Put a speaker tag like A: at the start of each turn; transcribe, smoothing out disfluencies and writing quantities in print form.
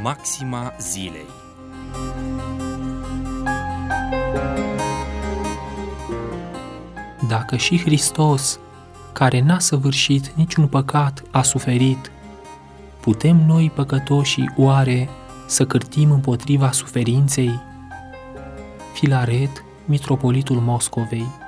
A: Maxima zilei.
B: Dacă și Hristos, care n-a săvârșit niciun păcat, a suferit, putem noi, păcătoșii, oare să cârtim împotriva suferinței? Filaret, mitropolitul Moscovei.